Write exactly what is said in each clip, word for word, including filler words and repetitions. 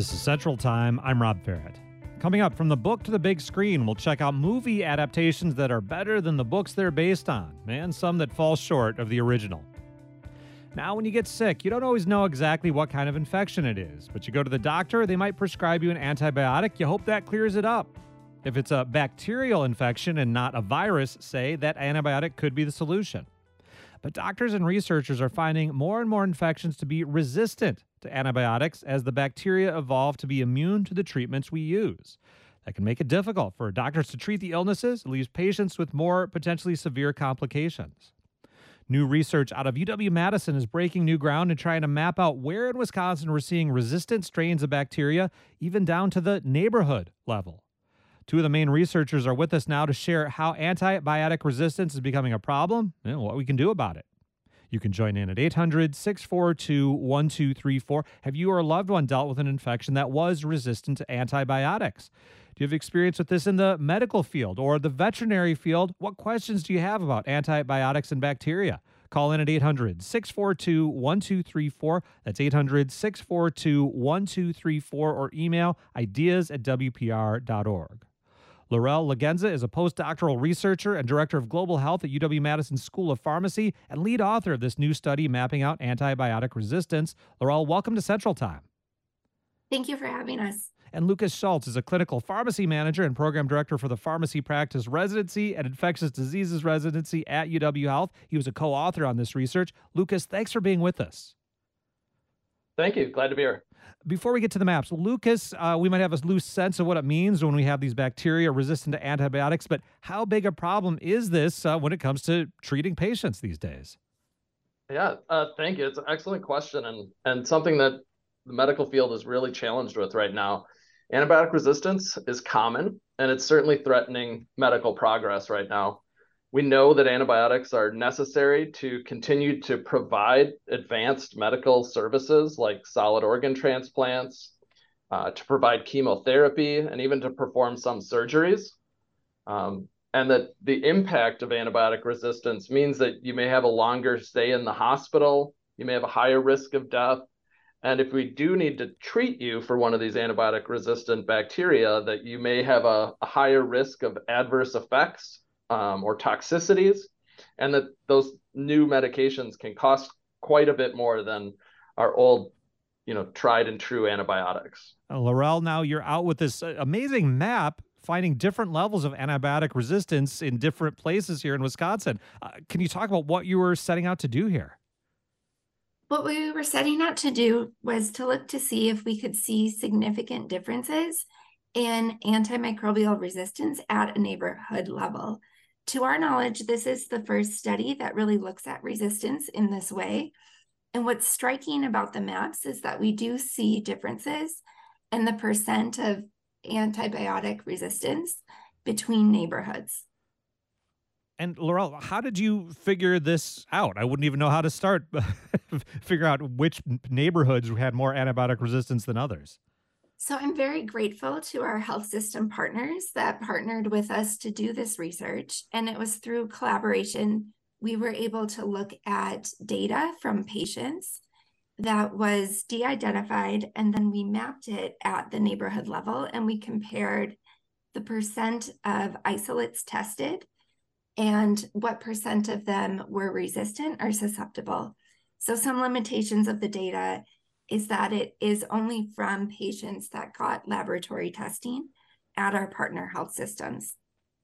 This is Central Time. I'm Rob Farrett. Coming up, from the book to the big screen, we'll check out movie adaptations that are better than the books they're based on, and some that fall short of the original. Now, when you get sick, you don't always know exactly what kind of infection it is, but you go to the doctor, they might prescribe you an antibiotic. You hope that clears it up. If it's a bacterial infection and not a virus, say, that antibiotic could be the solution. But doctors and researchers are finding more and more infections to be resistant to antibiotics as the bacteria evolve to be immune to the treatments we use. That can make it difficult for doctors to treat the illnesses. It leaves patients with more potentially severe complications. New research out of U W-Madison is breaking new ground and trying to map out where in Wisconsin we're seeing resistant strains of bacteria, even down to the neighborhood level. Two of the main researchers are with us now to share how antibiotic resistance is becoming a problem and what we can do about it. You can join in at eight hundred, six four two, one two three four. Have you or a loved one dealt with an infection that was resistant to antibiotics? Do you have experience with this in the medical field or the veterinary field? What questions do you have about antibiotics and bacteria? Call in at eight hundred, six four two, one two three four. That's eight hundred, six four two, one two three four, or email ideas at w p r dot org. Laurel Lagenza is a postdoctoral researcher and director of global health at U W-Madison School of Pharmacy and lead author of this new study mapping out antibiotic resistance. Laurel, welcome to Central Time. Thank you for having us. And Lucas Schultz is a clinical pharmacy manager and program director for the Pharmacy Practice Residency and Infectious Diseases Residency at U W Health. He was a co-author on this research. Lucas, thanks for being with us. Thank you. Glad to be here. Before we get to the maps, Lucas, uh, we might have a loose sense of what it means when we have these bacteria resistant to antibiotics, but how big a problem is this uh, when it comes to treating patients these days? Yeah, uh, thank you. It's an excellent question and, and something that the medical field is really challenged with right now. Antibiotic resistance is common, and it's certainly threatening medical progress right now. We know that antibiotics are necessary to continue to provide advanced medical services like solid organ transplants, uh, to provide chemotherapy, and even to perform some surgeries. Um, and that the impact of antibiotic resistance means that you may have a longer stay in the hospital, you may have a higher risk of death. And if we do need to treat you for one of these antibiotic resistant bacteria, that you may have a, a higher risk of adverse effects Um, or toxicities, and that those new medications can cost quite a bit more than our old, you know, tried and true antibiotics. Uh, Laurel, now you're out with this uh, amazing map finding different levels of antibiotic resistance in different places here in Wisconsin. Uh, can you talk about what you were setting out to do here? What we were setting out to do was to look to see if we could see significant differences in antimicrobial resistance at a neighborhood level. To our knowledge, this is the first study that really looks at resistance in this way. And what's striking about the maps is that we do see differences in the percent of antibiotic resistance between neighborhoods. And Laurel, how did you figure this out? I wouldn't even know how to start figure out which neighborhoods had more antibiotic resistance than others. So I'm very grateful to our health system partners that partnered with us to do this research. And it was through collaboration, we were able to look at data from patients that was de-identified, and then we mapped it at the neighborhood level, and we compared the percent of isolates tested and what percent of them were resistant or susceptible. So some limitations of the data is that it is only from patients that got laboratory testing at our partner health systems.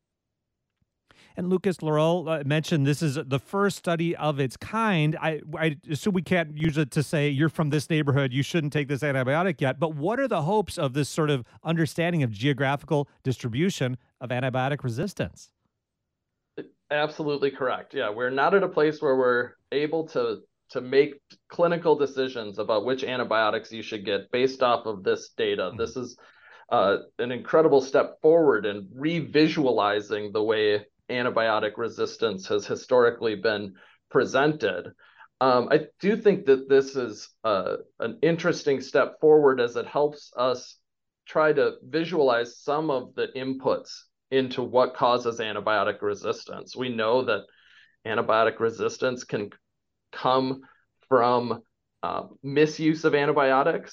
And Lucas, Laurel uh, mentioned this is the first study of its kind. I, I assume we can't use it to say you're from this neighborhood, you shouldn't take this antibiotic yet. But what are the hopes of this sort of understanding of geographical distribution of antibiotic resistance? Absolutely correct. Yeah, we're not at a place where we're able to to make clinical decisions about which antibiotics you should get based off of this data. Mm-hmm. This is uh, an incredible step forward in revisualizing the way antibiotic resistance has historically been presented. Um, I do think that this is uh, an interesting step forward as it helps us try to visualize some of the inputs into what causes antibiotic resistance. We know that antibiotic resistance can come from uh, misuse of antibiotics.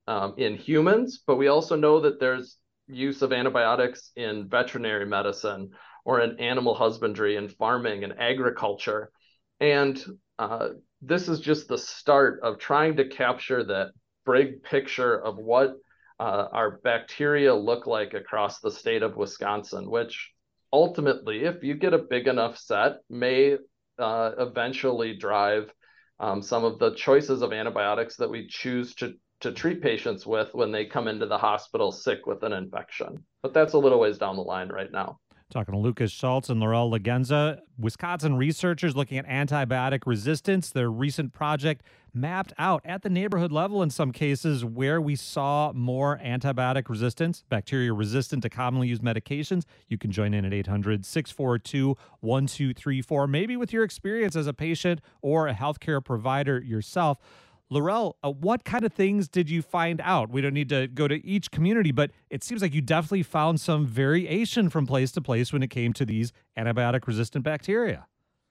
um, in humans, but we also know that there's use of antibiotics in veterinary medicine or in animal husbandry and farming and agriculture. And uh, this is just the start of trying to capture that big picture of what uh, our bacteria look like across the state of Wisconsin, which ultimately, if you get a big enough set, may uh, eventually drive um, some of the choices of antibiotics that we choose to to treat patients with when they come into the hospital sick with an infection. But that's a little ways down the line right now. Talking to Lucas Schultz and Laurel Lagenza, Wisconsin researchers looking at antibiotic resistance. Their recent project mapped out at the neighborhood level in some cases where we saw more antibiotic resistance, bacteria resistant to commonly used medications. You can join in at eight hundred, six four two, one two three four, maybe with your experience as a patient or a healthcare provider yourself. Laurel, uh, what kind of things did you find out? We don't need to go to each community, but it seems like you definitely found some variation from place to place when it came to these antibiotic-resistant bacteria.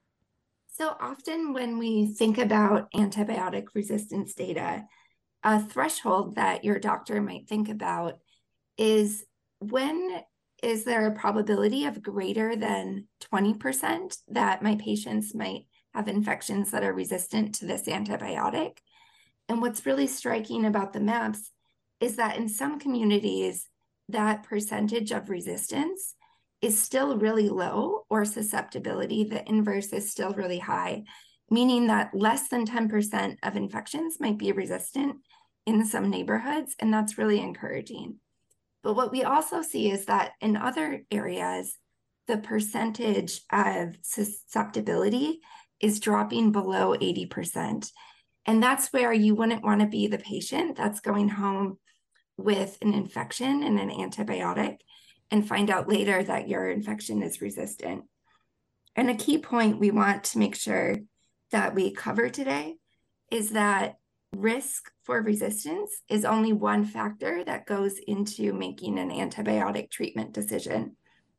So often when we think about antibiotic resistance data, a threshold that your doctor might think about is when is there a probability of greater than twenty percent that my patients might have infections that are resistant to this antibiotic? And what's really striking about the maps is that in some communities, that percentage of resistance is still really low, or susceptibility, the inverse is still really high, meaning that less than ten percent of infections might be resistant in some neighborhoods, and that's really encouraging. But what we also see is that in other areas, the percentage of susceptibility is dropping below eighty percent. And that's where you wouldn't want to be the patient that's going home with an infection and an antibiotic and find out later that your infection is resistant. And a key point we want to make sure that we cover today is that risk for resistance is only one factor that goes into making an antibiotic treatment decision.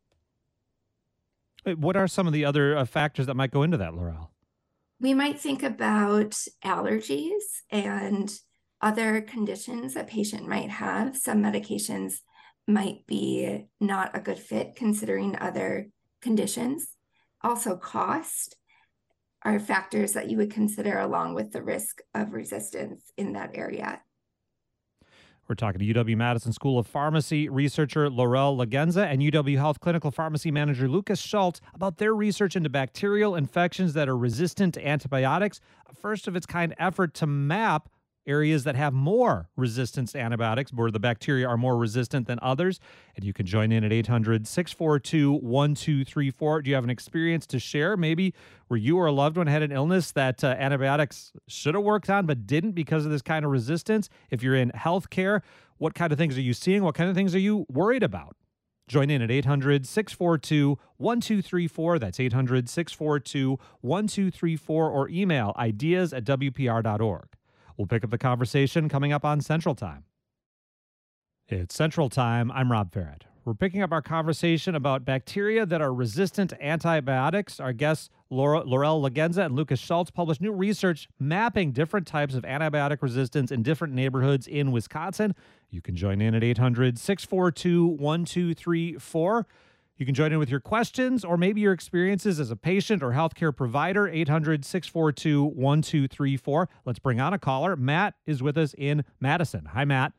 What are some of the other uh, factors that might go into that, Laurel? We might think about allergies and other conditions a patient might have. Some medications might be not a good fit considering other conditions. Also, cost are factors that you would consider along with the risk of resistance in that area. We're talking to U W-Madison School of Pharmacy researcher Laurel Lagenza and U W Health Clinical Pharmacy Manager Lucas Schultz about their research into bacterial infections that are resistant to antibiotics, a first of its kind effort to map areas that have more resistance to antibiotics, where the bacteria are more resistant than others. And you can join in at eight hundred, six four two, one two three four. Do you have an experience to share, maybe where you or a loved one had an illness that uh, antibiotics should have worked on but didn't because of this kind of resistance? If you're in healthcare, what kind of things are you seeing? What kind of things are you worried about? Join in at eight hundred, six four two, one two three four. That's eight hundred, six four two, one two three four, or email ideas at w p r dot org. We'll pick up the conversation coming up on Central Time. It's Central Time. I'm Rob Ferret. We're picking up our conversation about bacteria that are resistant to antibiotics. Our guests, Laura, Laurel Lagenza and Lucas Schultz, published new research mapping different types of antibiotic resistance in different neighborhoods in Wisconsin. You can join in at eight hundred, six four two, one two three four. You can join in with your questions or maybe your experiences as a patient or healthcare provider, eight hundred, six four two, one two three four. Let's bring on a caller. Matt is with us in Madison. Hi, Matt.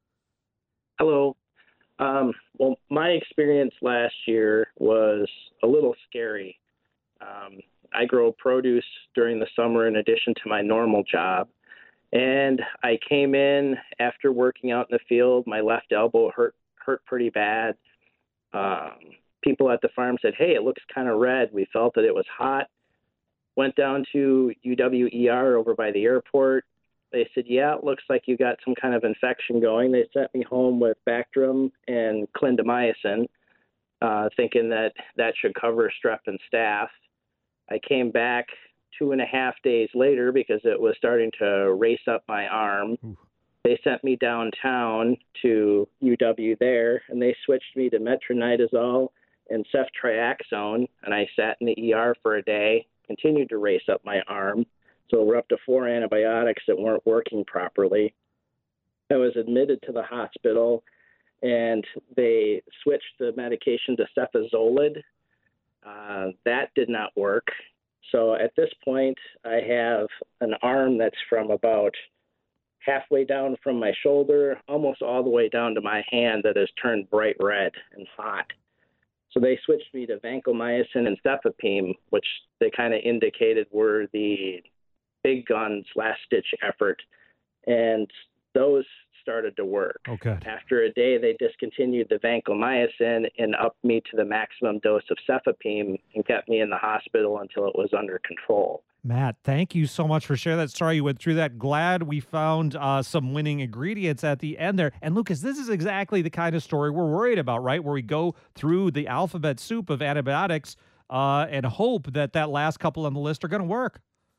Hello. Um, well, my experience last year was a little scary. Um, I grow produce during the summer in addition to my normal job. And I came in after working out in the field. My left elbow hurt hurt pretty bad. Um, people at the farm said, hey, it looks kind of red. We felt that it was hot. Went down to U W E R over by the airport. They said, yeah, it looks like you got some kind of infection going. They sent me home with Bactrim and clindamycin, uh, thinking that that should cover strep and staph. I came back two and a half days later because it was starting to race up my arm. Ooh. They sent me downtown to U W there, and they switched me to metronidazole and ceftriaxone, and I sat in the E R for a day, continued to race up my arm. So we're up to four antibiotics that weren't working properly. I was admitted to the hospital, and they switched the medication to cefazolid. Uh, that did not work. So at this point, I have an arm that's from about halfway down from my shoulder, almost all the way down to my hand, that has turned bright red and hot. So they switched me to vancomycin and cefepime, which they kind of indicated were the big guns last ditch effort. And those started to work. Oh, good. After a day, they discontinued the vancomycin and upped me to the maximum dose of cefepime and kept me in the hospital until it was under control. Matt, thank you so much for sharing that story. You went through that. Glad we found uh, some winning ingredients at the end there. And Lucas, this is exactly the kind of story we're worried about, right? Where we go through the alphabet soup of antibiotics uh, and hope that that last couple on the list are going to work.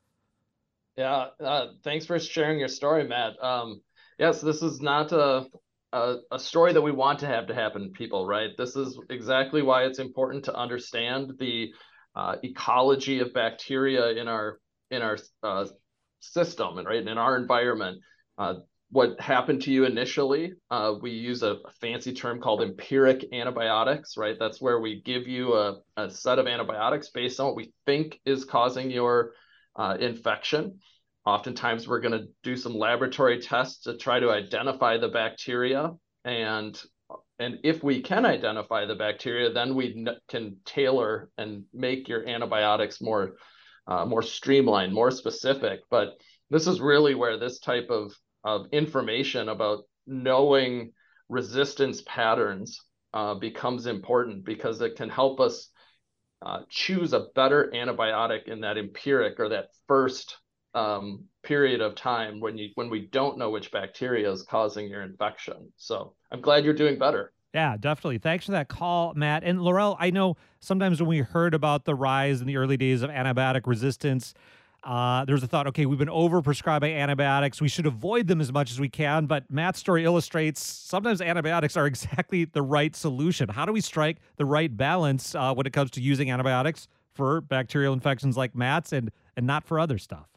Yeah, uh, thanks for sharing your story, Matt. Um, yes, this is not a, a a story that we want to have to happen to people, right? This is exactly why it's important to understand the uh, ecology of bacteria in our in our uh, system and right in our environment. Uh, what happened to you initially? Uh, we use a, a fancy term called empiric antibiotics, right? That's where we give you a, a set of antibiotics based on what we think is causing your Uh, infection. Oftentimes, we're going to do some laboratory tests to try to identify the bacteria, and and if we can identify the bacteria, then we n- can tailor and make your antibiotics more uh, more streamlined, more specific. But this is really where this type of of information about knowing resistance patterns uh, becomes important, because it can help us Uh, choose a better antibiotic in that empiric or that first um, period of time when you when we don't know which bacteria is causing your infection. So I'm glad you're doing better. Yeah, definitely. Thanks for that call, Matt. And Laurel, I know sometimes when we heard about the rise in the early days of antibiotic resistance, uh, there's a thought, okay, we've been overprescribing antibiotics. We should avoid them as much as we can. But Matt's story illustrates sometimes antibiotics are exactly the right solution. How do we strike the right balance uh, when it comes to using antibiotics for bacterial infections like Matt's and, and not for other stuff?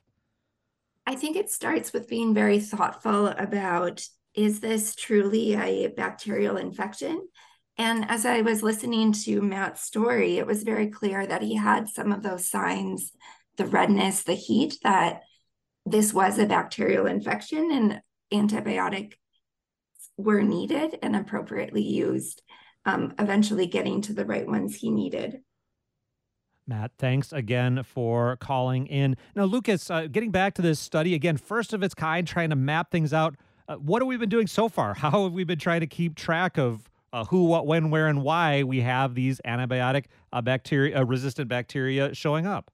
I think it starts with being very thoughtful about, is this truly a bacterial infection? And as I was listening to Matt's story, it was very clear that he had some of those signs, the redness, the heat, that this was a bacterial infection and antibiotics were needed and appropriately used, um, eventually getting to the right ones he needed. Matt, thanks again for calling in. Now, Lucas, uh, getting back to this study, again, first of its kind, trying to map things out. Uh, what have we been doing so far? How have we been trying to keep track of uh, who, what, when, where, and why we have these antibiotic uh, bacteria, uh, resistant bacteria showing up?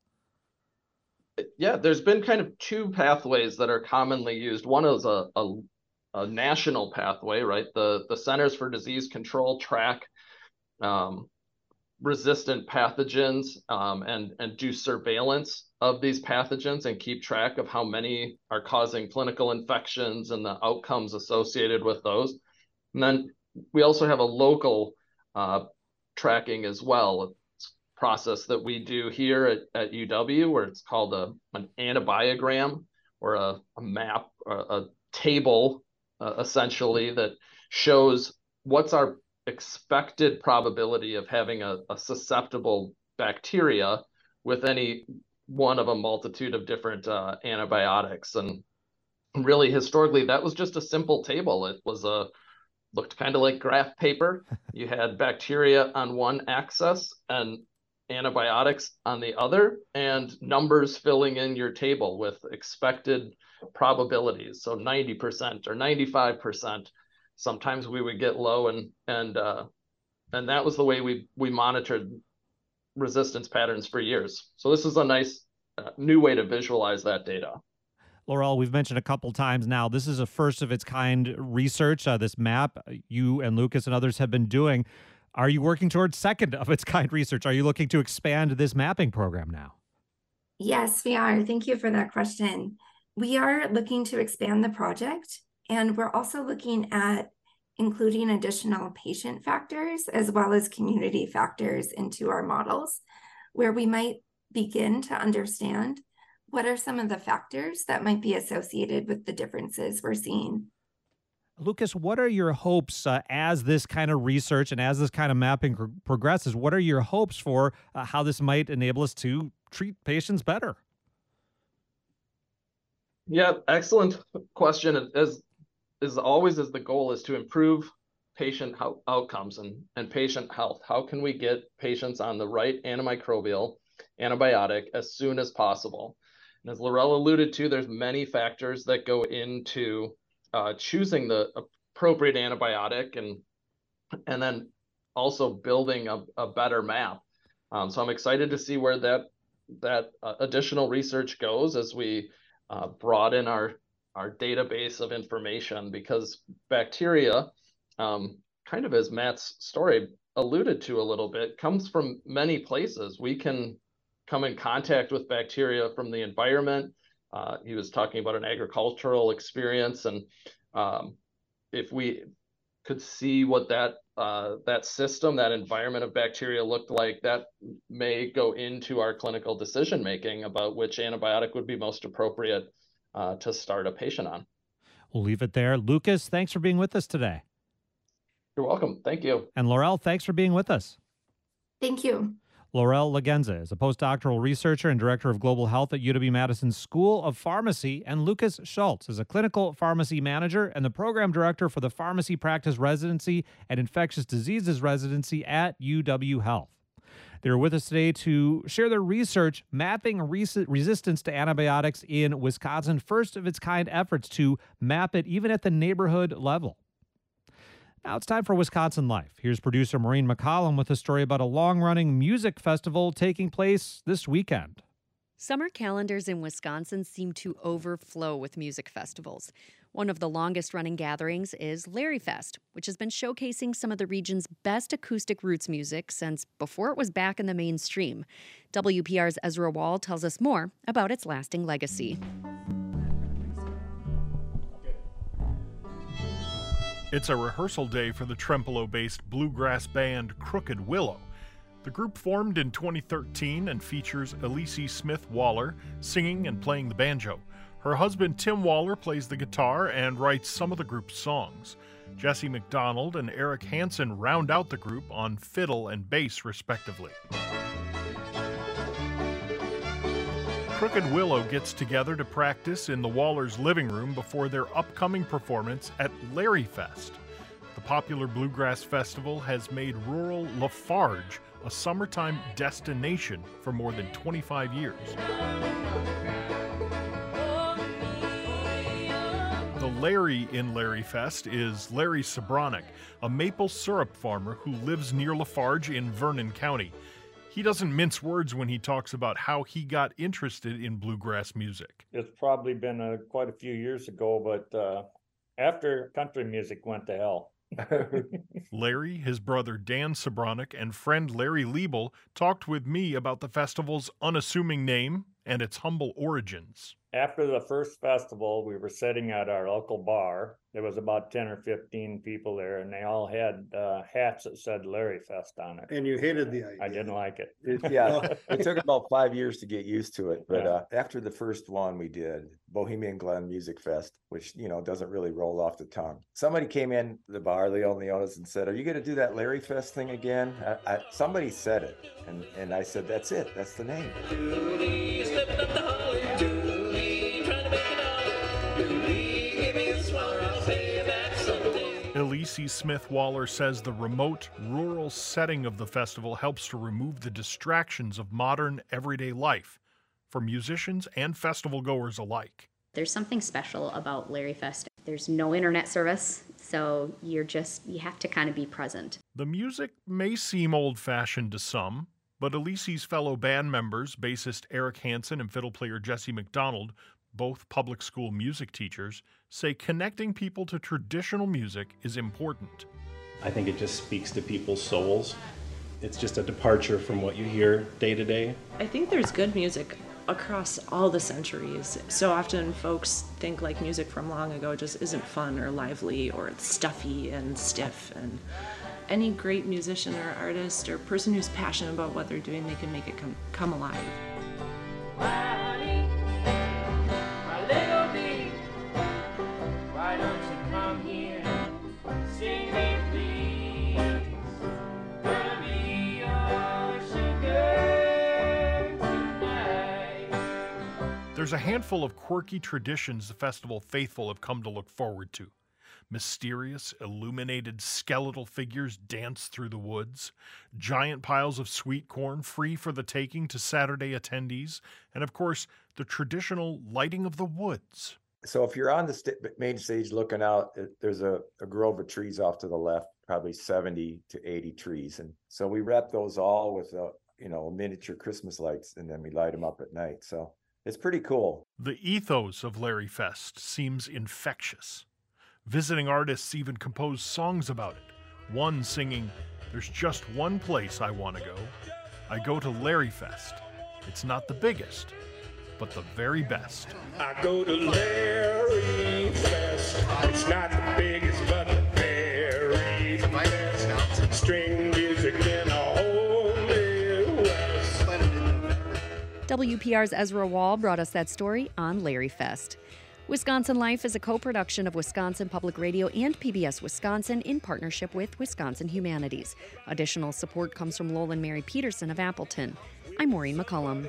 Yeah, there's been kind of two pathways that are commonly used. One is a, a, a national pathway, right? The, the Centers for Disease Control track um, resistant pathogens um, and, and do surveillance of these pathogens and keep track of how many are causing clinical infections and the outcomes associated with those. And then we also have a local uh, tracking as well. Process that we do here at, at U W, where it's called a, an antibiogram, or a, a map, or a table, uh, essentially, that shows what's our expected probability of having a, a susceptible bacteria with any one of a multitude of different uh, antibiotics. And really, historically, that was just a simple table. It was a looked kind of like graph paper. You had bacteria on one axis and antibiotics on the other, and numbers filling in your table with expected probabilities. So ninety percent or ninety-five percent. Sometimes we would get low, and and uh, and that was the way we we monitored resistance patterns for years. So this is a nice uh, new way to visualize that data. Laurel, we've mentioned a couple times now, this is a first of its kind research, uh, this map you and Lucas and others have been doing. Are you working towards second of its kind research? Are you looking to expand this mapping program now? Yes, we are. Thank you for that question. We are looking to expand the project, and we're also looking at including additional patient factors as well as community factors into our models, where we might begin to understand what are some of the factors that might be associated with the differences we're seeing. Lucas, what are your hopes uh, as this kind of research and as this kind of mapping pro- progresses? What are your hopes for uh, how this might enable us to treat patients better? Yeah, excellent question. As is always is the goal is to improve patient ho- outcomes and, and patient health. How can we get patients on the right antimicrobial antibiotic as soon as possible? And as Laurel alluded to, there's many factors that go into uh, choosing the appropriate antibiotic and and then also building a, a better map. Um, so I'm excited to see where that that uh, additional research goes as we uh, broaden our our database of information, because bacteria, um, kind of as Matt's story alluded to a little bit, comes from many places. We can come in contact with bacteria from the environment. Uh, he was talking about an agricultural experience, and um, if we could see what that uh, that system, that environment of bacteria looked like, that may go into our clinical decision making about which antibiotic would be most appropriate uh, to start a patient on. We'll leave it there. Lucas, thanks for being with us today. You're welcome. Thank you. And Laurel, thanks for being with us. Thank you. Laurel Lagenza is a postdoctoral researcher and director of global health at U W Madison School of Pharmacy, and Lucas Schultz is a clinical pharmacy manager and the program director for the pharmacy practice residency and infectious diseases residency at U W Health. They're with us today to share their research mapping res- resistance to antibiotics in Wisconsin, first of its kind efforts to map it even at the neighborhood level. Now it's time for Wisconsin Life. Here's producer Maureen McCollum with a story about a long-running music festival taking place this weekend. Summer calendars in Wisconsin seem to overflow with music festivals. One of the longest-running gatherings is Larry Fest, which has been showcasing some of the region's best acoustic roots music since before it was back in the mainstream. W P R's Ezra Wall tells us more about its lasting legacy. It's a rehearsal day for the Trempealeau-based bluegrass band Crooked Willow. The group formed in twenty thirteen and features Elise Smith Waller singing and playing the banjo. Her husband Tim Waller plays the guitar and writes some of the group's songs. Jesse McDonald and Eric Hansen round out the group on fiddle and bass, respectively. Crooked Willow gets together to practice in the Wallers' living room before their upcoming performance at Larry Fest. The popular bluegrass festival has made rural Lafarge a summertime destination for more than twenty-five years. The Larry in Larry Fest is Larry Sobronic, a maple syrup farmer who lives near Lafarge in Vernon County. He doesn't mince words when he talks about how he got interested in bluegrass music. It's probably been a, quite a few years ago, but uh, after country music went to hell. Larry, his brother Dan Sobronic, and friend Larry Liebel talked with me about the festival's unassuming name and its humble origins. After the first festival, we were sitting at our local bar. There was about ten or fifteen people there, and they all had uh, hats that said Larry Fest on it. And you hated the idea. I didn't like it. It- yeah, it took about five years to get used to it. But Yeah. uh, after the first one we did, Bohemian Glen Music Fest, which, you know, doesn't really roll off the tongue. Somebody came in the bar, Leo Leonis, and said, "Are you going to do that Larry Fest thing again?" I, I, somebody said it. And, and I said, "That's it. That's the name." Elise Smith Waller says the remote, rural setting of the festival helps to remove the distractions of modern, everyday life for musicians and festival goers alike. There's something special about Larry Fest. There's no internet service, so you're just, you have to kind of be present. The music may seem old-fashioned to some, but Elise's fellow band members, bassist Eric Hansen and fiddle player Jesse McDonald, both public school music teachers, say connecting people to traditional music is important. I think it just speaks to people's souls. It's just a departure from what you hear day to day. I think there's good music across all the centuries. So often folks think like music from long ago just isn't fun or lively or it's stuffy and stiff, and any great musician or artist or person who's passionate about what they're doing, they can make it come, come alive. My honey, my little bee, why don't you come here, sing me please, gonna be your sugar tonight. There's a handful of quirky traditions the festival faithful have come to look forward to. Mysterious, illuminated skeletal figures dance through the woods, giant piles of sweet corn free for the taking to Saturday attendees, and of course, the traditional lighting of the woods. So if you're on the st- main stage looking out, there's a, a grove of trees off to the left, probably seventy to eighty trees. And so we wrap those all with, a, you know, miniature Christmas lights, and then we light them up at night. So it's pretty cool. The ethos of Larry Fest seems infectious. Visiting artists even compose songs about it. One singing, "There's just one place I want to go. I go to Larry Fest. It's not the biggest, but the very best." I go to Larry Fest. It's not the biggest, but the very best. String music in a holy west. W P R's Ezra Wall brought us that story on Larry Fest. Wisconsin Life is a co-production of Wisconsin Public Radio and P B S Wisconsin in partnership with Wisconsin Humanities. Additional support comes from Lowell and Mary Peterson of Appleton. I'm Maureen McCullum.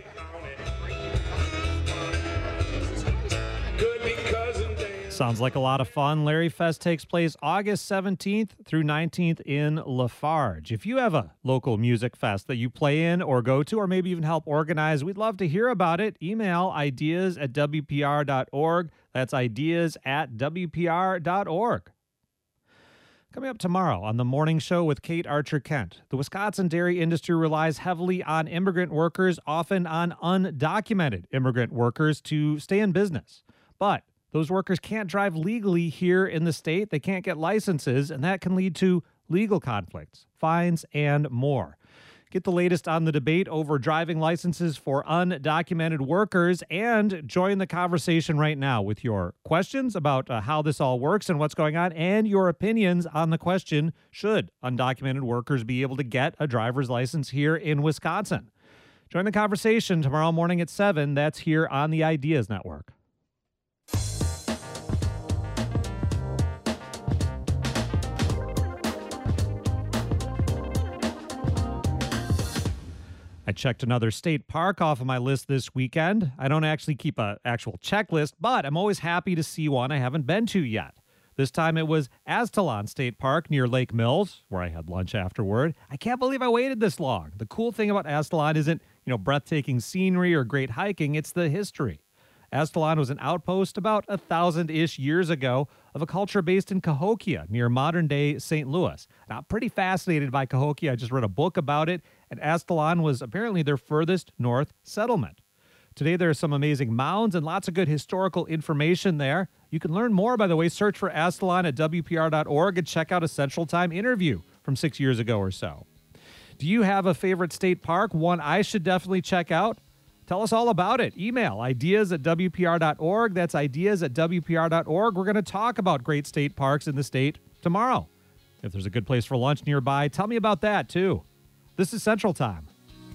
Sounds like a lot of fun. Larry Fest takes place August seventeenth through nineteenth in Lafarge. If you have a local music fest that you play in or go to, or maybe even help organize, we'd love to hear about it. Email ideas at W P R dot org. That's ideas at W P R dot org. Coming up tomorrow on the morning show with Kate Archer-Kent, the Wisconsin dairy industry relies heavily on immigrant workers, often on undocumented immigrant workers, to stay in business. But those workers can't drive legally here in the state. They can't get licenses, and that can lead to legal conflicts, fines, and more. Get the latest on the debate over driving licenses for undocumented workers and join the conversation right now with your questions about uh, how this all works and what's going on, and your opinions on the question, should undocumented workers be able to get a driver's license here in Wisconsin? Join the conversation tomorrow morning at seven. That's here on the Ideas Network. I checked another state park off of my list this weekend. I don't actually keep an actual checklist, but I'm always happy to see one I haven't been to yet. This time it was Astalon State Park near Lake Mills, where I had lunch afterward. I can't believe I waited this long. The cool thing about Astalon isn't, you know, breathtaking scenery or great hiking, it's the history. Astalon was an outpost about a thousand-ish years ago of a culture based in Cahokia near modern-day Saint Louis. Now, I'm pretty fascinated by Cahokia. I just read a book about it, and Astalon was apparently their furthest north settlement. Today, there are some amazing mounds and lots of good historical information there. You can learn more, by the way. Search for Astalon at W P R dot org and check out a Central Time interview from six years ago or so. Do you have a favorite state park, one I should definitely check out? Tell us all about it. Email ideas at W P R dot org. That's ideas at W P R dot org. We're going to talk about great state parks in the state tomorrow. If there's a good place for lunch nearby, tell me about that, too. This is Central Time.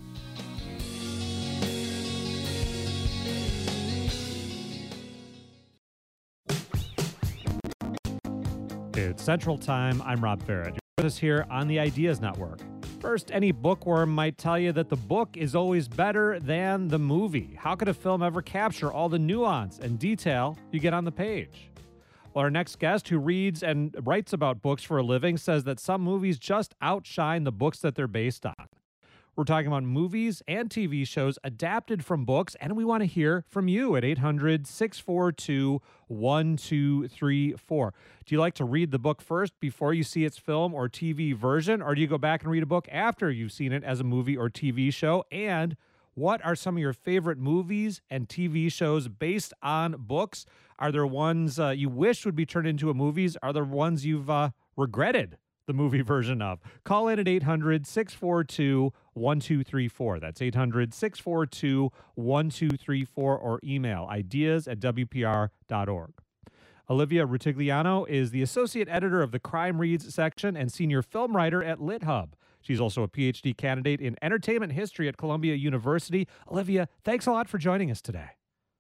It's Central Time. I'm Rob Ferret. You're with us here on the Ideas Network. First, any bookworm might tell you that the book is always better than the movie. How could a film ever capture all the nuance and detail you get on the page? Well, our next guest, who reads and writes about books for a living, says that some movies just outshine the books that they're based on. We're talking about movies and T V shows adapted from books, and we want to hear from you at eight hundred, six four two, one two three four. Do you like to read the book first before you see its film or T V version, or do you go back and read a book after you've seen it as a movie or T V show? And what are some of your favorite movies and T V shows based on books? Are there ones uh, you wish would be turned into a movies? Are there ones you've uh, regretted the movie version of? Call in at eight hundred, six four two, one two three four. That's eight hundred, six four two, one two three four, or email ideas at W P R dot org. Olivia Rutigliano is the associate editor of the Crime Reads section and senior film writer at LitHub. She's also a P H D candidate in entertainment history at Columbia University. Olivia, thanks a lot for joining us today.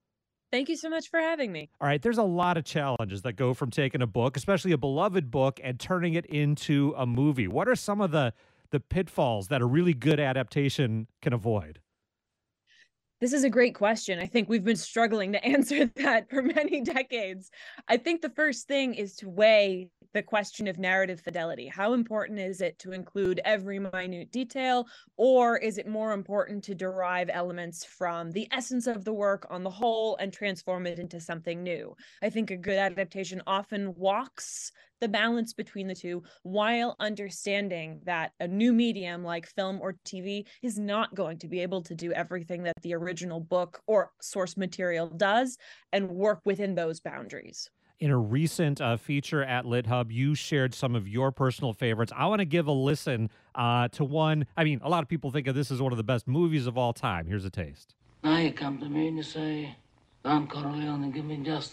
Thank you so much for having me. All right, there's a lot of challenges that go from taking a book, especially a beloved book, and turning it into a movie. What are some of the the pitfalls that a really good adaptation can avoid? This is a great question. I think we've been struggling to answer that for many decades. I think the first thing is to weigh the question of narrative fidelity. How important is it to include every minute detail, or is it more important to derive elements from the essence of the work on the whole and transform it into something new? I think a good adaptation often walks the balance between the two while understanding that a new medium like film or T V is not going to be able to do everything that the original book or source material does and work within those boundaries. In a recent uh, feature at LitHub, you shared some of your personal favorites. I want to give a listen uh, to one. I mean, a lot of people think of this as one of the best movies of all time. Here's a taste. Now you come to me and you say, Don Corleone, give me justice.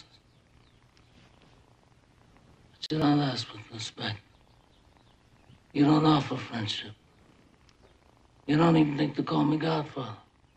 But you don't ask with respect. You don't offer friendship. You don't even think to call me Godfather.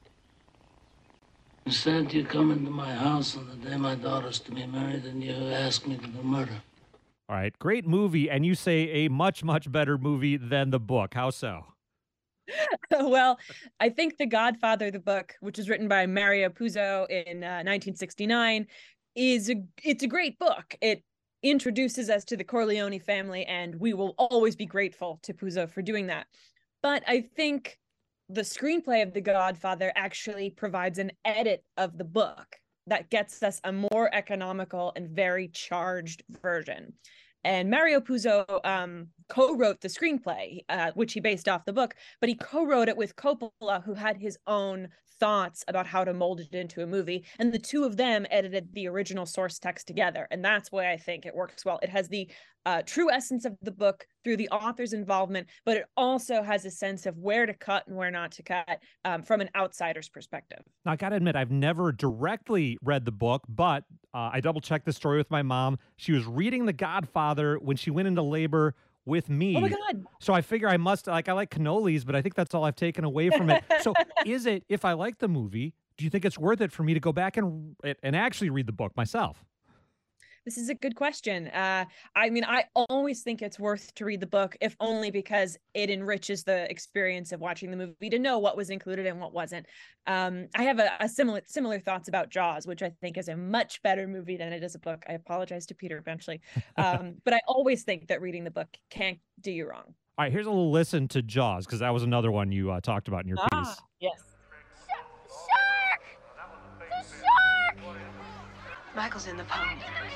Instead, you come into my house on the day my daughter's to be married and you ask me to do murder. All right, great movie, and you say a much, much better movie than the book. How so? Well, I think The Godfather, the book, which was written by Mario Puzo in uh, nineteen sixty-nine, is a, it's a great book. It introduces us to the Corleone family, and we will always be grateful to Puzo for doing that. But I think the screenplay of The Godfather actually provides an edit of the book that gets us a more economical and very charged version. And Mario Puzo um, co-wrote the screenplay, uh, which he based off the book, but he co-wrote it with Coppola, who had his own thoughts about how to mold it into a movie. And the two of them edited the original source text together. And that's why I think it works well. It has the uh, true essence of the book through the author's involvement, but it also has a sense of where to cut and where not to cut um, from an outsider's perspective. Now, I got to admit, I've never directly read the book, but uh, I double-checked the story with my mom. She was reading The Godfather when she went into labor with me. Oh my God. So I figure I must, like, I like cannolis, but I think that's all I've taken away from it. So is it, if I like the movie, do you think it's worth it for me to go back and and actually read the book myself? This is a good question. Uh, I mean, I always think it's worth to read the book, if only because it enriches the experience of watching the movie to know what was included and what wasn't. Um, I have a, a similar similar thoughts about Jaws, which I think is a much better movie than it is a book. I apologize to Peter Benchley. Um, but I always think that reading the book can't do you wrong. All right, here's a little listen to Jaws, because that was another one you uh, talked about in your ah, piece. Yes. Shark! The shark! Michael's in the pond.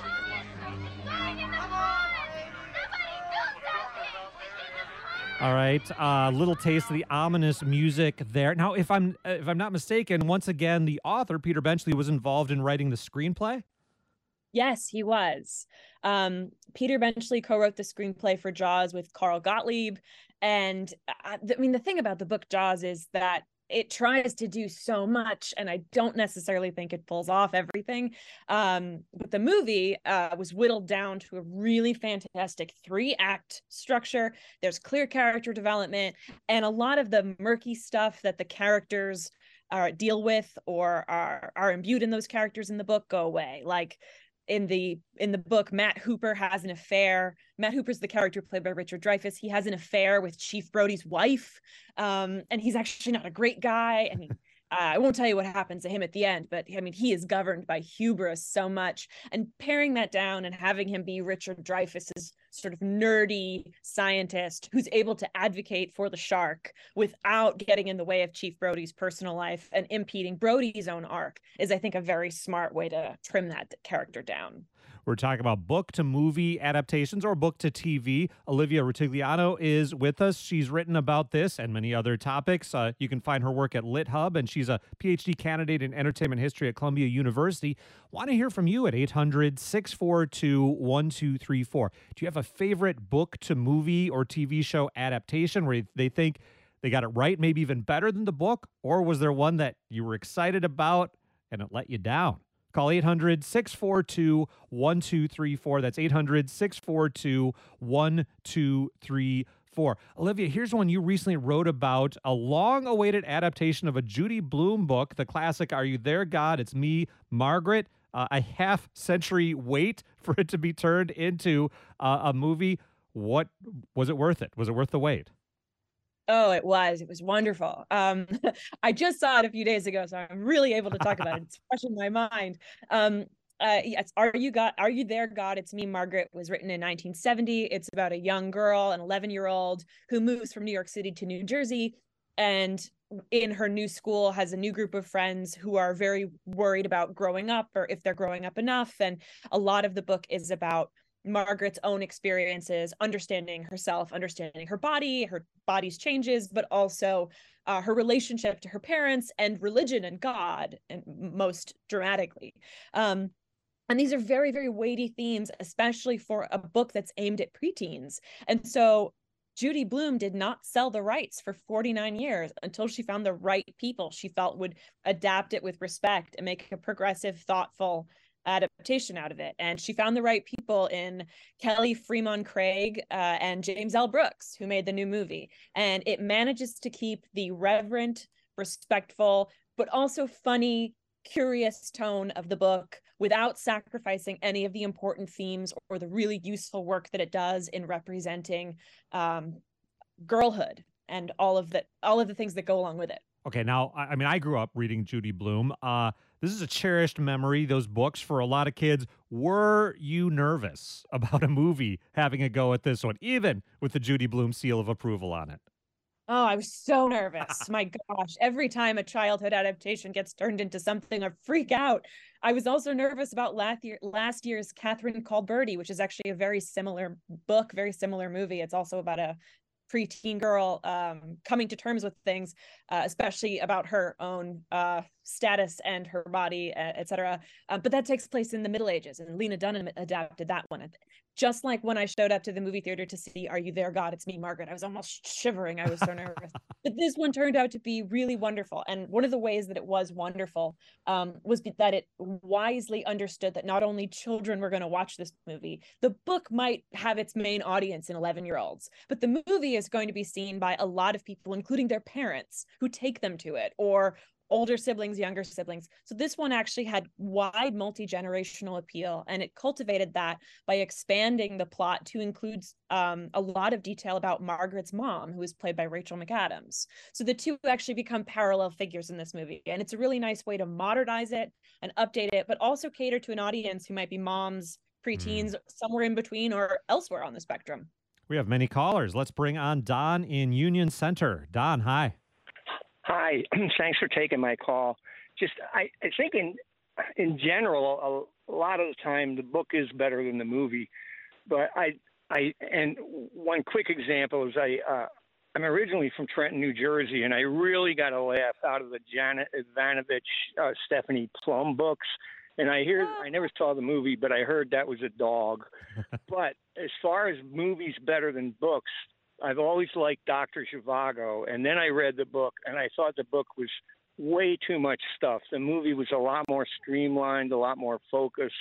All right, a uh, little taste of the ominous music there. Now, if I'm if I'm not mistaken, once again, the author Peter Benchley was involved in writing the screenplay. Yes, he was. Um, Peter Benchley co-wrote the screenplay for Jaws with Carl Gottlieb, and I, I mean, the thing about the book Jaws is that it tries to do so much, and I don't necessarily think it pulls off everything. Um, but the movie uh, was whittled down to a really fantastic three-act structure. There's clear character development, and a lot of the murky stuff that the characters uh, deal with or are, are imbued in those characters in the book go away. Like, in the in the book, Matt Hooper has an affair. Matt Hooper's the character played by Richard Dreyfuss. He has an affair with Chief Brody's wife, um, and he's actually not a great guy. And he, uh, I won't tell you what happens to him at the end, but I mean, he is governed by hubris so much. And paring that down and having him be Richard Dreyfuss's sort of nerdy scientist who's able to advocate for the shark without getting in the way of Chief Brody's personal life and impeding Brody's own arc is, I think, a very smart way to trim that character down. We're talking about book to movie adaptations or book to T V. Olivia Rutigliano is with us. She's written about this and many other topics. Uh, you can find her work at LitHub, and she's a P H D candidate in entertainment history at Columbia University. Want to hear from you at eight hundred, six four two, one two three four. Do you have a favorite book to movie or T V show adaptation where they think they got it right, maybe even better than the book? Or was there one that you were excited about and it let you down? Call eight hundred, six four two, one two three four. That's eight hundred, six four two, one two three four. Olivia, here's one you recently wrote about, a long-awaited adaptation of a Judy Blume book, the classic Are You There, God? It's Me, Margaret. Uh, a half-century wait for it to be turned into uh, a movie. What was it worth it? Was it worth the wait? Oh, it was. It was wonderful. Um, I just saw it a few days ago, so I'm really able to talk about it. It's fresh in my mind. Um, uh, yes, Are You God? Are You There, God? It's Me, Margaret was written in nineteen seventy. It's about a young girl, an eleven-year-old, who moves from New York City to New Jersey, and in her new school has a new group of friends who are very worried about growing up or if they're growing up enough. And a lot of the book is about Margaret's own experiences, understanding herself, understanding her body, her body's changes, but also uh, her relationship to her parents and religion and God, and most dramatically. Um, and these are very, very weighty themes, especially for a book that's aimed at preteens. And so Judy Blume did not sell the rights for forty-nine years until she found the right people she felt would adapt it with respect and make a progressive, thoughtful adaptation out of it. And she found the right people in Kelly Fremon Craig uh, and James L. Brooks, who made the new movie. And it manages to keep the reverent, respectful, but also funny, curious tone of the book without sacrificing any of the important themes or the really useful work that it does in representing um, girlhood and all of the all of the things that go along with it. Okay, now, I I mean, I grew up reading Judy Blume. Uh, this is a cherished memory, those books, for a lot of kids. Were you nervous about a movie having a go at this one, even with the Judy Blume seal of approval on it? Oh, I was so nervous. My gosh, every time a childhood adaptation gets turned into something, I freak out. I was also nervous about last year, last year's Catherine Called Birdie, which is actually a very similar book, very similar movie. It's also about a preteen girl um, coming to terms with things, uh, especially about her own uh, status and her body, uh, et cetera. Um, but that takes place in the Middle Ages, and Lena Dunham adapted that one. Just like when I showed up to the movie theater to see Are You There, God? It's Me, Margaret. I was almost shivering. I was so nervous. But this one turned out to be really wonderful. And one of the ways that it was wonderful um, was that it wisely understood that not only children were going to watch this movie, the book might have its main audience in eleven-year-olds, but the movie is going to be seen by a lot of people, including their parents, who take them to it, or older siblings, younger siblings. So this one actually had wide multi-generational appeal, and it cultivated that by expanding the plot to include um, a lot of detail about Margaret's mom, who is played by Rachel McAdams. So the two actually become parallel figures in this movie, and it's a really nice way to modernize it and update it, but also cater to an audience who might be moms, preteens, mm. somewhere in between or elsewhere on the spectrum. We have many callers. Let's bring on Don in Union Center. Don, hi. Hi, thanks for taking my call. Just, I, I think in in general, a, a lot of the time the book is better than the movie. But I, I, and one quick example is I, uh, I'm originally from Trenton, New Jersey, and I really got a laugh out of the Janet Ivanovich, uh, Stephanie Plum books. And I hear, I never saw the movie, but I heard that was a dog. But as far as movies better than books, I've always liked Doctor Zhivago, and then I read the book, and I thought the book was way too much stuff. The movie was a lot more streamlined, a lot more focused.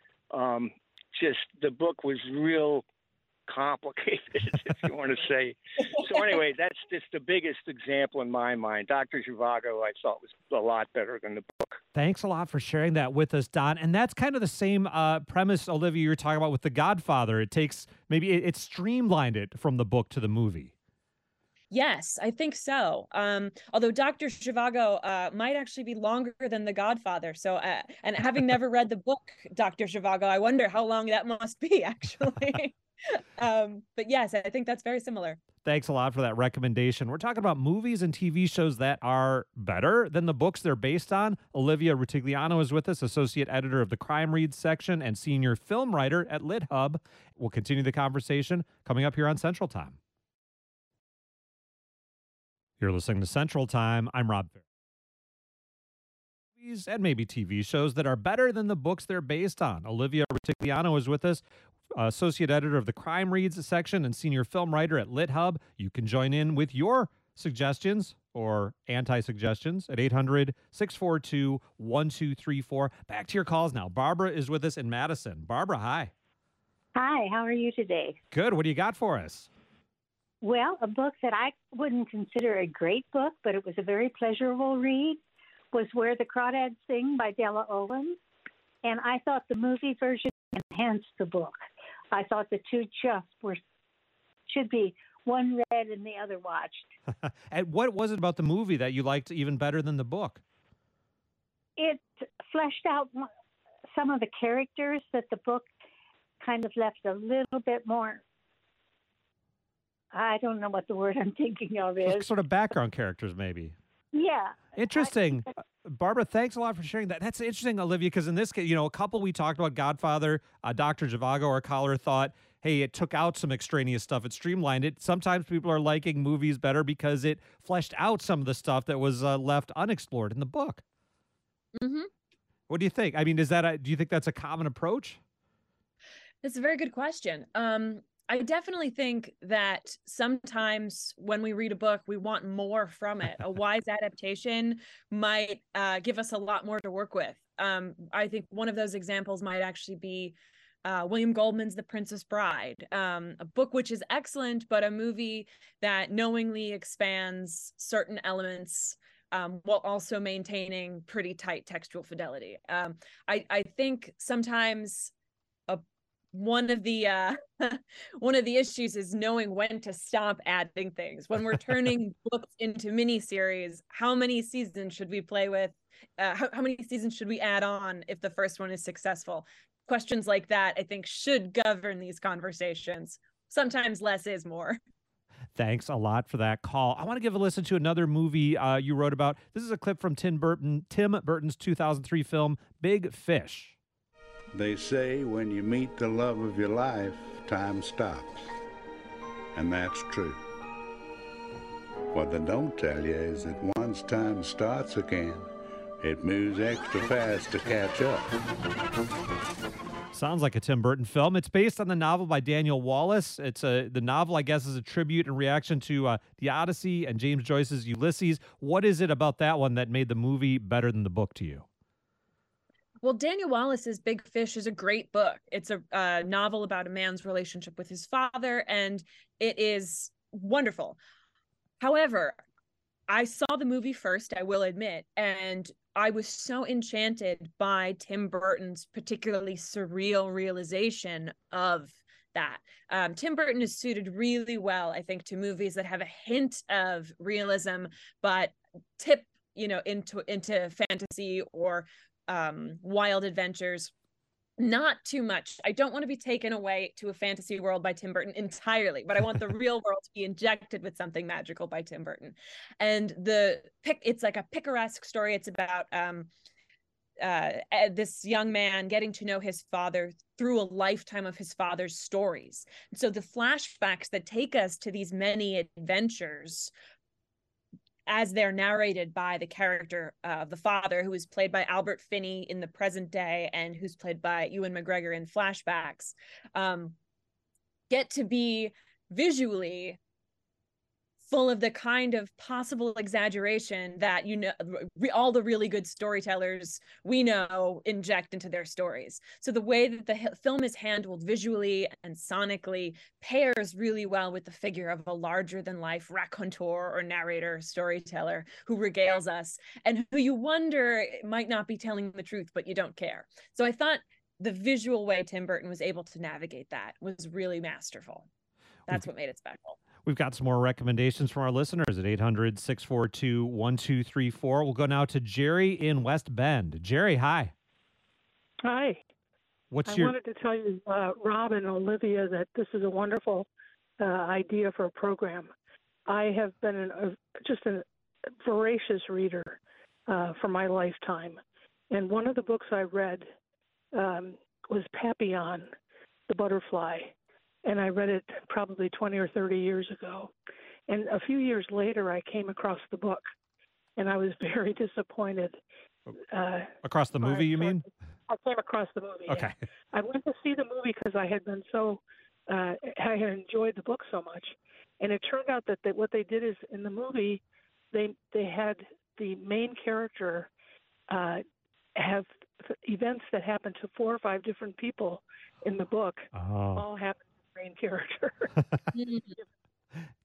Um, just the book was real complicated, if you want to say. So anyway, that's just the biggest example in my mind. Doctor Zhivago, I thought, was a lot better than the book. Thanks a lot for sharing that with us, Don. And that's kind of the same uh, premise, Olivia, you were talking about with The Godfather. It takes, maybe it, it streamlined it from the book to the movie. Yes, I think so. Um, although Doctor Zhivago uh, might actually be longer than The Godfather. So, uh, and having never read the book, Doctor Zhivago, I wonder how long that must be, actually. um, but yes, I think that's very similar. Thanks a lot for that recommendation. We're talking about movies and T V shows that are better than the books they're based on. Olivia Rutigliano is with us, associate editor of the Crime Reads section and senior film writer at LitHub. We'll continue the conversation coming up here on Central Time. You're listening to Central Time. I'm Rob Fair. Movies and maybe T V shows that are better than the books they're based on. Olivia Rutigliano is with us, associate editor of the Crime Reads section and senior film writer at LitHub. You can join in with your suggestions or anti-suggestions at eight hundred, six four two, one two three four. Back to your calls now. Barbara is with us in Madison. Barbara, hi. Hi, how are you today? Good. What do you got for us? Well, a book that I wouldn't consider a great book, but it was a very pleasurable read, was Where the Crawdads Sing by Della Owens. And I thought the movie version enhanced the book. I thought the two just were should be one read and the other watched. And what was it about the movie that you liked even better than the book? It fleshed out some of the characters that the book kind of left a little bit more. I don't know what the word I'm thinking of is. Sort of background characters, maybe. Yeah. Interesting. Barbara, thanks a lot for sharing that. That's interesting, Olivia, because in this case, you know, a couple we talked about, Godfather, uh, Doctor Zhivago, our caller thought, hey, it took out some extraneous stuff. It streamlined it. Sometimes people are liking movies better because it fleshed out some of the stuff that was uh, left unexplored in the book. Mm-hmm. What do you think? I mean, is that a, do you think that's a common approach? That's a very good question. Um, I definitely think that sometimes when we read a book, we want more from it. A wise adaptation might uh, give us a lot more to work with. Um, I think one of those examples might actually be uh, William Goldman's The Princess Bride, um, a book which is excellent, but a movie that knowingly expands certain elements um, while also maintaining pretty tight textual fidelity. Um, I, I think sometimes a One of the uh, one of the issues is knowing when to stop adding things. When we're turning books into miniseries, how many seasons should we play with? Uh, how, how many seasons should we add on if the first one is successful? Questions like that, I think, should govern these conversations. Sometimes less is more. Thanks a lot for that call. I want to give a listen to another movie uh, you wrote about. This is a clip from Tim Burton, Tim Burton's two thousand three film, Big Fish. They say when you meet the love of your life, time stops. And that's true. What they don't tell you is that once time starts again, it moves extra fast to catch up. Sounds like a Tim Burton film. It's based on the novel by Daniel Wallace. It's a the novel, I guess, is a tribute and reaction to uh, the Odyssey and James Joyce's Ulysses. What is it about that one that made the movie better than the book to you? Well, Daniel Wallace's Big Fish is a great book. It's a uh, novel about a man's relationship with his father, and it is wonderful. However, I saw the movie first, I will admit, and I was so enchanted by Tim Burton's particularly surreal realization of that. Um, Tim Burton is suited really well, I think, to movies that have a hint of realism, but tip, you know, into into fantasy or um wild adventures, not too much. I don't want to be taken away to a fantasy world by Tim Burton entirely, but I want the real world to be injected with something magical by Tim Burton. And the pic it's like a picaresque story. It's about um uh this young man getting to know his father through a lifetime of his father's stories. And so the flashbacks that take us to these many adventures, as they're narrated by the character of uh, the father, who is played by Albert Finney in the present day and who's played by Ewan McGregor in flashbacks, um, get to be visually full of the kind of possible exaggeration that, you know, re- all the really good storytellers we know inject into their stories. So the way that the h- film is handled visually and sonically pairs really well with the figure of a larger than life raconteur or narrator, storyteller who regales us and who you wonder might not be telling the truth, but you don't care. So I thought the visual way Tim Burton was able to navigate that was really masterful. That's what made it special. We've got some more recommendations from our listeners at eight hundred, six four two, one two three four. We'll go now to Jerry in West Bend. Jerry, hi. Hi. What's I your... wanted to tell you, uh, Rob and Olivia, that this is a wonderful uh, idea for a program. I have been an, a, just a voracious reader uh, for my lifetime. And one of the books I read um, was Papillon, the Butterfly. And I read it probably twenty or thirty years ago. And a few years later, I came across the book, and I was very disappointed. Uh, Across the movie, you mean? I came across the movie. Okay. Yeah. I went to see the movie because I had been so, uh, I had enjoyed the book so much. And it turned out that they, what they did is in the movie, they they had the main character uh, have events that happened to four or five different people in the book, oh. all happen to the main character.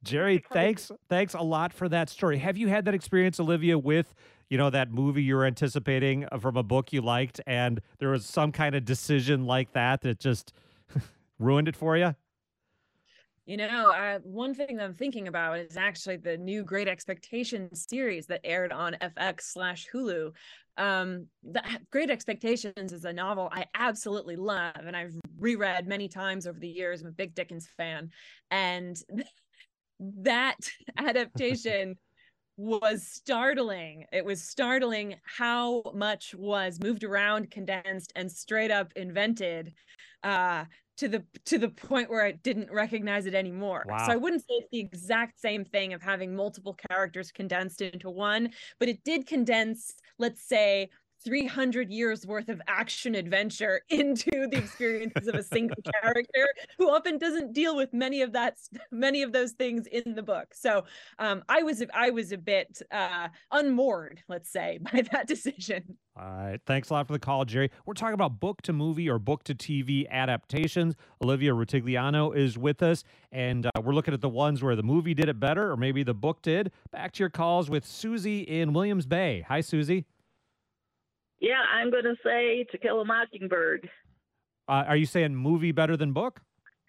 Jerry, thanks thanks a lot for that story. Have you had that experience, Olivia, with, you know, that movie you were anticipating from a book you liked, and there was some kind of decision like that that just ruined it for you? You know, uh, one thing that I'm thinking about is actually the new Great Expectations series that aired on F X slash Hulu. Um, the Great Expectations is a novel I absolutely love, and I've reread many times over the years. I'm a big Dickens fan, and that adaptation was startling. It was startling how much was moved around, condensed, and straight up invented. Uh, to the to the point where I didn't recognize it anymore. Wow. So I wouldn't say it's the exact same thing of having multiple characters condensed into one, but it did condense, let's say, three hundred years worth of action adventure into the experiences of a single character who often doesn't deal with many of that many of those things in the book. So um, I was I was a bit uh, unmoored, let's say, by that decision. All right. Thanks a lot for the call, Jerry. We're talking about book to movie or book to T V adaptations. Olivia Rutigliano is with us, and uh, we're looking at the ones where the movie did it better or maybe the book did. Back to your calls with Susie in Williams Bay. Hi, Susie. Yeah, I'm going to say To Kill a Mockingbird. Uh, are you saying movie better than book?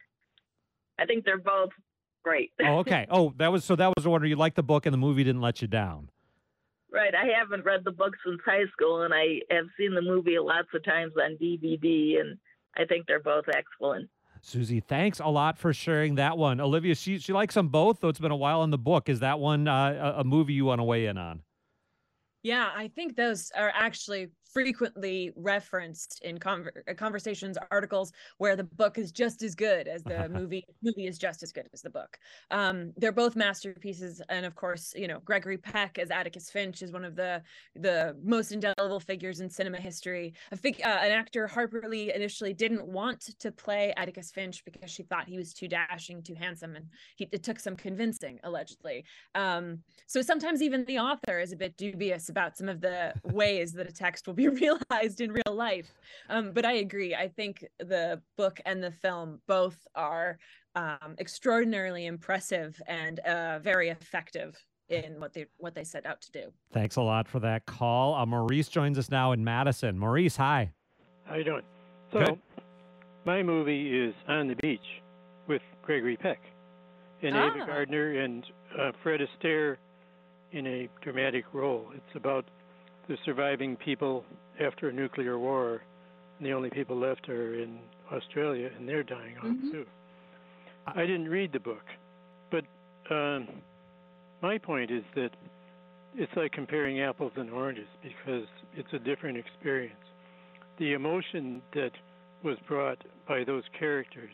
I think they're both great. Oh, okay. Oh, that was so that was the one where you liked the book and the movie didn't let you down. Right. I haven't read the book since high school, and I have seen the movie lots of times on D V D, and I think they're both excellent. Susie, thanks a lot for sharing that one. Olivia, she she likes them both, though it's been a while in the book. Is that one uh, a, a movie you want to weigh in on? Yeah, I think those are actually frequently referenced in conver conversations, articles where the book is just as good as the movie. Movie is just as good as the book. Um, they're both masterpieces, and of course, you know, Gregory Peck as Atticus Finch is one of the the most indelible figures in cinema history. A fig uh, an actor, Harper Lee, initially didn't want to play Atticus Finch because she thought he was too dashing, too handsome, and he, it took some convincing, allegedly. Um, so sometimes even the author is a bit dubious about some of the ways that a text will be realized in real life. Um, but I agree. I think the book and the film both are um, extraordinarily impressive and uh, very effective in what they what they set out to do. Thanks a lot for that call. Uh, Maurice joins us now in Madison. Maurice, hi. How you doing? So, Good. My movie is On the Beach with Gregory Peck and Ah. Ava Gardner and uh, Fred Astaire in a dramatic role. It's about the surviving people after a nuclear war, and the only people left are in Australia, and they're dying off Mm-hmm. too. I didn't read the book, but um, my point is that it's like comparing apples and oranges because it's a different experience. The emotion that was brought by those characters,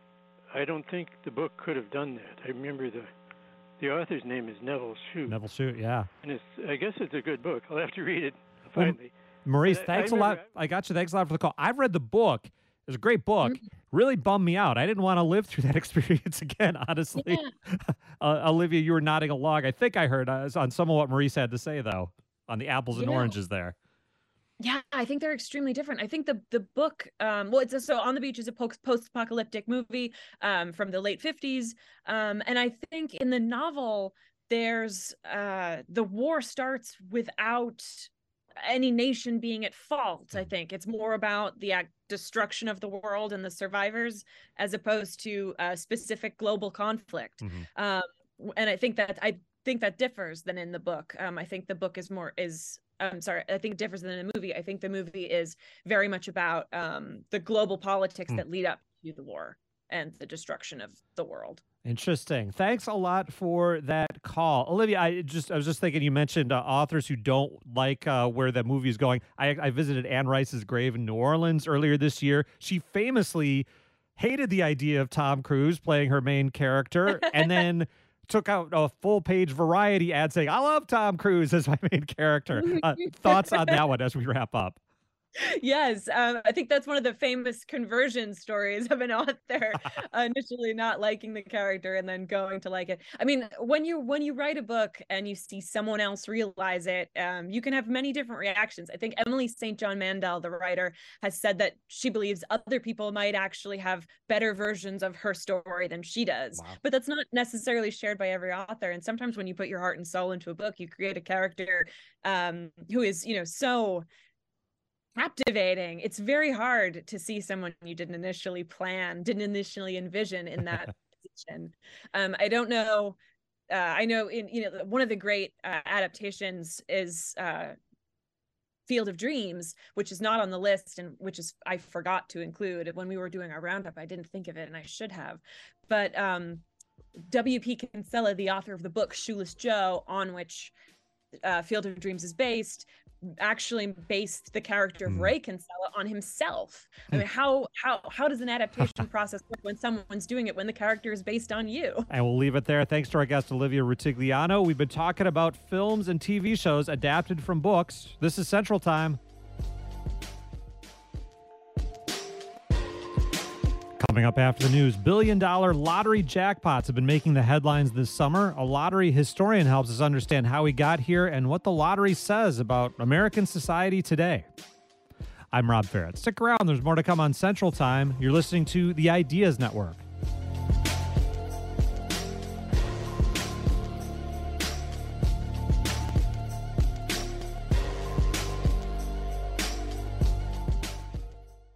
I don't think the book could have done that. I remember the the author's name is Neville Shute. Neville Shute, yeah. And it's, I guess it's a good book. I'll have to read it Well, finally. Maurice, But I- I thanks a lot. remember- I got you. Thanks a lot for the call. I've read the book. It was a great book. Really bummed me out. I didn't want to live through that experience again, honestly. uh, Olivia, you were nodding along. I think I heard uh, on some of what Maurice had to say, though, on the apples and You know, oranges there. Yeah, I think they're extremely different. I think the the book, um, well, it's a, so On the Beach is a post apocalyptic movie um, from the late fifties, um, and I think in the novel there's uh, the war starts without any nation being at fault. I think it's more about the uh, destruction of the world and the survivors as opposed to a specific global conflict. Um, and I think that I think that differs than in the book. Um, I think the book is more is. I'm sorry, I think it differs than in the movie. I think the movie is very much about um, the global politics Hmm. that lead up to the war and the destruction of the world. Interesting. Thanks a lot for that call, Olivia. I just I was just thinking you mentioned uh, authors who don't like uh, where the movie is going. I, I visited Anne Rice's grave in New Orleans earlier this year. She famously hated the idea of Tom Cruise playing her main character, and then took out a full page Variety ad saying, "I love Tom Cruise as my main character." Uh, thoughts on that one as we wrap up? Yes, um, I think that's one of the famous conversion stories of an author initially not liking the character and then going to like it. I mean, when you when you write a book and you see someone else realize it, um, you can have many different reactions. I think Emily Saint John Mandel, the writer, has said that she believes other people might actually have better versions of her story than she does. Wow. But that's not necessarily shared by every author. And sometimes when you put your heart and soul into a book, you create a character um, who is, you know, so captivating. It's very hard to see someone you didn't initially plan, didn't initially envision in that position. Um, I don't know. Uh, I know in you know one of the great uh, adaptations is uh, Field of Dreams, which is not on the list and which is I forgot to include when we were doing our roundup. I didn't think of it and I should have. But um, W P Kinsella, the author of the book Shoeless Joe, on which uh, Field of Dreams is based, actually based the character of Ray Kinsella on himself. I mean, how how how does an adaptation process work when someone's doing it when the character is based on you? And we'll leave it there. Thanks to our guest Olivia Rutigliano. We've been talking about films and T V shows adapted from books. This is Central Time. Coming up after the news, billion-dollar lottery jackpots have been making the headlines this summer. A lottery historian helps us understand how we got here and what the lottery says about American society today. I'm Rob Ferret. Stick around. There's more to come on Central Time. You're listening to the Ideas Network.